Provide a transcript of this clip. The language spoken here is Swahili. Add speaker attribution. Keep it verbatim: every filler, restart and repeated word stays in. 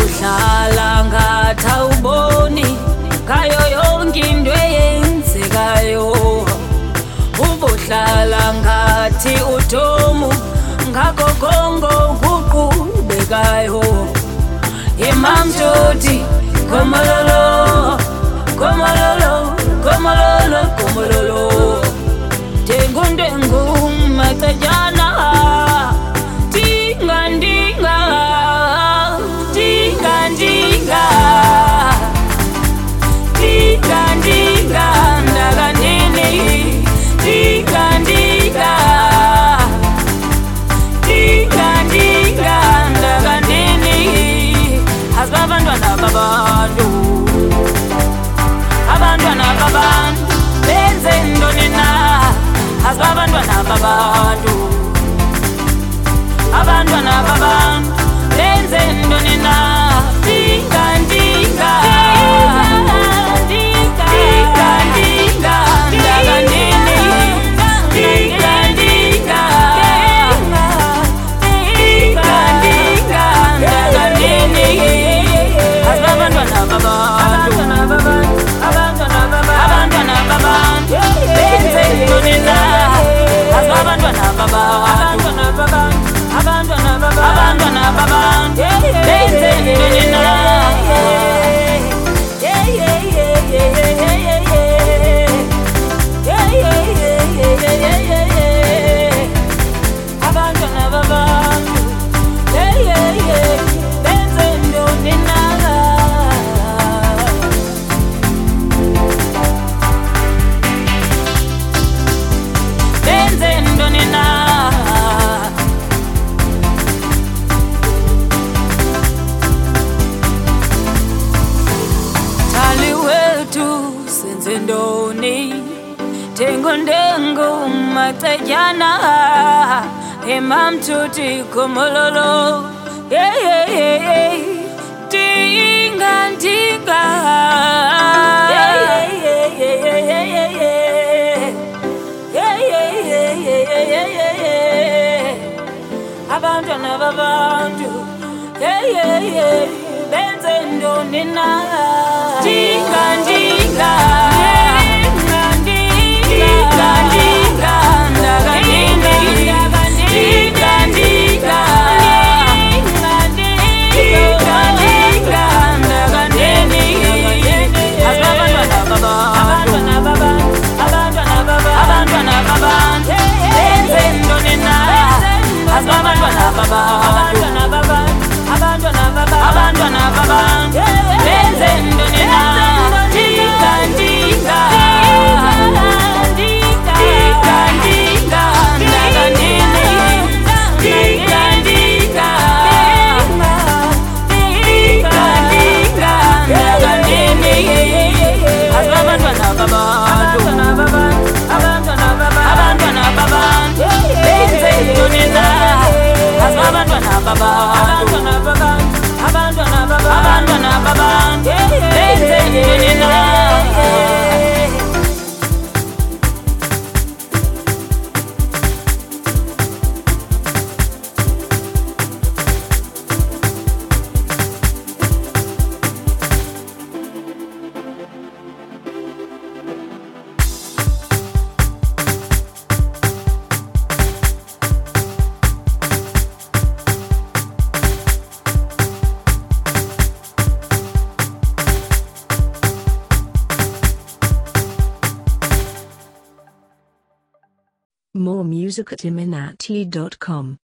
Speaker 1: ubuhlala ngathi awuboni ngayo yonke into eyenzekayo. Ubuhlala ngathi uTomu ngakho konke okuqhubekayo. Imam Toti Komololo, Komololo, Komololo, Komololo. Dengu dengu matajana, dinga dinga, dinga dinga, dinga dinga, ndaga nini, dinga dinga, dinga dinga, ndaga nini. Asbabantwana babantu, abantwana babantu, benze ntoni na? Asbabantwana babantu, abantwana babantu, benze ntoni na? Dinga dinga, dinga dinga, ndaga nini? Dinga dinga, dinga dinga, ndaga nini? Asbabantwana babantu, abantwana babantu, benze ntoni na? Asbabantwana babantu, abantwana babantu, benze ntoni na? Abantwana babantu, benze ntoni na? Benze ntoni na? Tali wetu senze ntoni? Dengu dengu matajana, Imam Toti Komololo. Yeah, yeah, yeah, yeah. Dinga dinga, yeah, yeah, yeah, yeah, yeah, yeah, yeah. Yeah, yeah, yeah, yeah, yeah, yeah, yeah. Abantwana babantu, yeah, yeah, yeah, benze ntoni na? Dinga dinga, dinga dinga, dinga, ndaga nini? Dinga dinga, dinga dinga, ndaga nini? Asbabantwana babantu, abantwana babantu, benze ntoni na? Asbabantwana babantu, abantwana babantu, benze ntoni na? Dinga dinga, dinga dinga, ndaga nini? Dinga dinga, dinga dinga, ndaga nini? Asbabantwana babantu, abantwana babantu, benze ntoni na? Asbabantwana babantu, abantwana babantu, benze ntoni na?
Speaker 2: More music at iminati dot com.